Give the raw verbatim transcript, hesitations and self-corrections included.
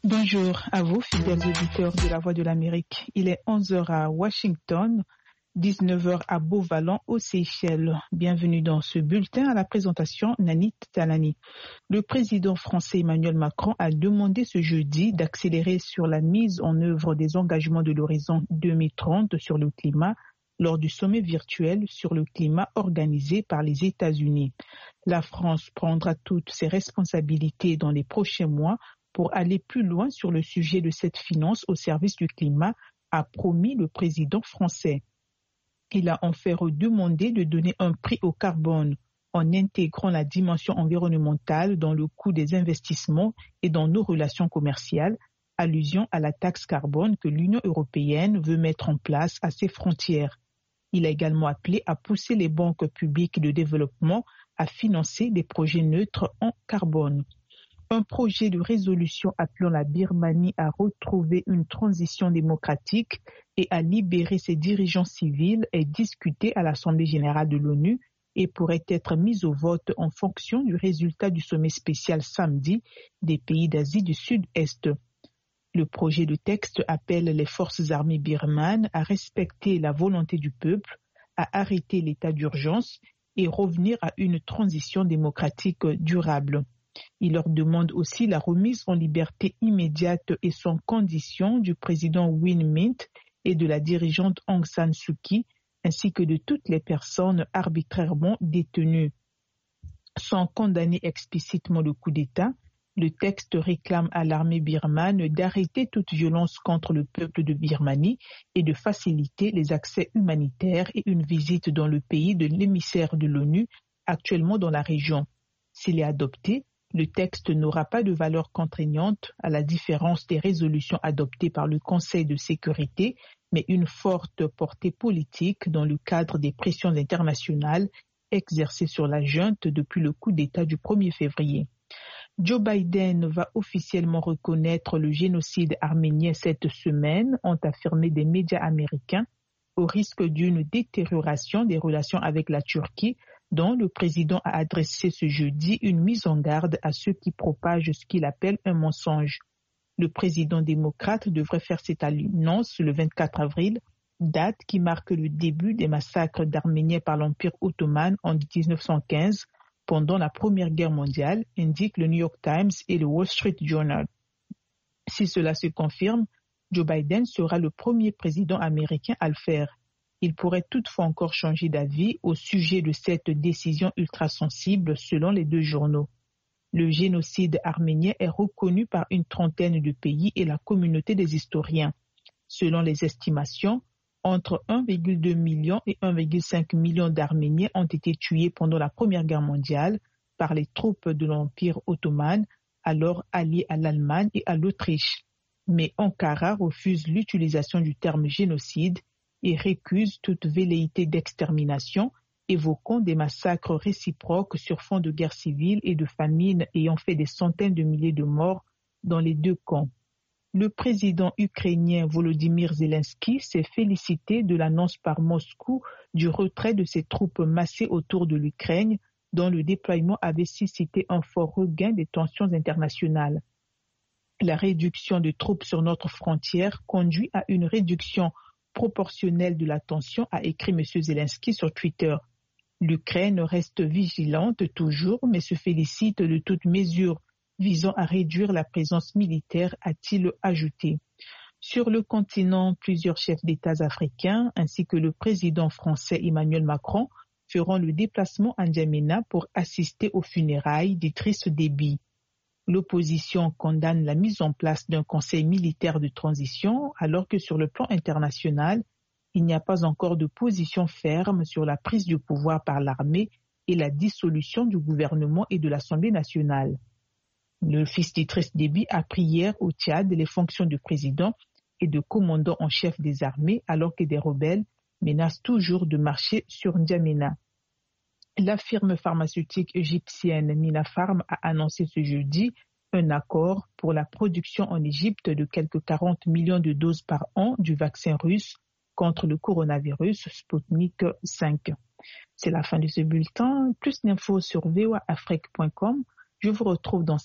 Bonjour à vous, fidèles auditeurs de la Voix de l'Amérique. Il est onze heures à Washington, dix-neuf heures à Beauvalon, aux Seychelles. Bienvenue dans ce bulletin. À la présentation, Nanit Talani. Le président français Emmanuel Macron a demandé ce jeudi d'accélérer sur la mise en œuvre des engagements de l'horizon deux mille trente sur le climat lors du sommet virtuel sur le climat organisé par les États-Unis. La France prendra toutes ses responsabilités dans les prochains mois pour aller plus loin sur le sujet de cette finance au service du climat, a promis le président français. Il a en fait redemandé de donner un prix au carbone en intégrant la dimension environnementale dans le coût des investissements et dans nos relations commerciales, allusion à la taxe carbone que l'Union européenne veut mettre en place à ses frontières. Il a également appelé à pousser les banques publiques de développement à financer des projets neutres en carbone. Un projet de résolution appelant la Birmanie à retrouver une transition démocratique et à libérer ses dirigeants civils est discuté à l'Assemblée générale de l'ONU et pourrait être mis au vote en fonction du résultat du sommet spécial samedi des pays d'Asie du Sud-Est. Le projet de texte appelle les forces armées birmanes à respecter la volonté du peuple, à arrêter l'état d'urgence et revenir à une transition démocratique durable. Il leur demande aussi la remise en liberté immédiate et sans condition du président Win Myint et de la dirigeante Aung San Suu Kyi, ainsi que de toutes les personnes arbitrairement détenues. Sans condamner explicitement le coup d'État, le texte réclame à l'armée birmane d'arrêter toute violence contre le peuple de Birmanie et de faciliter les accès humanitaires et une visite dans le pays de l'émissaire de l'ONU actuellement dans la région. S'il est adopté, le texte n'aura pas de valeur contraignante à la différence des résolutions adoptées par le Conseil de sécurité, mais une forte portée politique dans le cadre des pressions internationales exercées sur la junte depuis le coup d'État du premier février. Joe Biden va officiellement reconnaître le génocide arménien cette semaine, ont affirmé des médias américains, au risque d'une détérioration des relations avec la Turquie, dont le président a adressé ce jeudi une mise en garde à ceux qui propagent ce qu'il appelle un mensonge. Le président démocrate devrait faire cette annonce le vingt-quatre avril, date qui marque le début des massacres d'Arméniens par l'Empire ottoman en dix-neuf cent quinze, pendant la Première Guerre mondiale, indiquent le New York Times et le Wall Street Journal. Si cela se confirme, Joe Biden sera le premier président américain à le faire. Il pourrait toutefois encore changer d'avis au sujet de cette décision ultra-sensible selon les deux journaux. Le génocide arménien est reconnu par une trentaine de pays et la communauté des historiens. Selon les estimations, entre un virgule deux million et un virgule cinq million d'Arméniens ont été tués pendant la Première Guerre mondiale par les troupes de l'Empire ottoman, alors alliées à l'Allemagne et à l'Autriche. Mais Ankara refuse l'utilisation du terme génocide et récuse toute velléité d'extermination, évoquant des massacres réciproques sur fond de guerre civile et de famine ayant fait des centaines de milliers de morts dans les deux camps. Le président ukrainien Volodymyr Zelensky s'est félicité de l'annonce par Moscou du retrait de ses troupes massées autour de l'Ukraine, dont le déploiement avait suscité un fort regain des tensions internationales. La réduction de troupes sur notre frontière conduit à une réduction proportionnelle de la tension, a écrit M. Zelensky sur Twitter. L'Ukraine reste vigilante toujours, mais se félicite de toute mesure visant à réduire la présence militaire, a-t-il ajouté. Sur le continent, plusieurs chefs d'État africains ainsi que le président français Emmanuel Macron feront le déplacement à N'Djamena pour assister aux funérailles d'Idriss Déby. L'opposition condamne la mise en place d'un conseil militaire de transition, alors que sur le plan international, il n'y a pas encore de position ferme sur la prise du pouvoir par l'armée et la dissolution du gouvernement et de l'Assemblée nationale. Le fils d'Idriss Déby a pris hier au Tchad les fonctions de président et de commandant en chef des armées, alors que des rebelles menacent toujours de marcher sur N'Djamena. La firme pharmaceutique égyptienne Minapharm a annoncé ce jeudi un accord pour la production en Égypte de quelques quarante millions de doses par an du vaccin russe contre le coronavirus Sputnik cinq. C'est la fin de ce bulletin. Plus d'infos sur v o a afrique point com. Je vous retrouve dans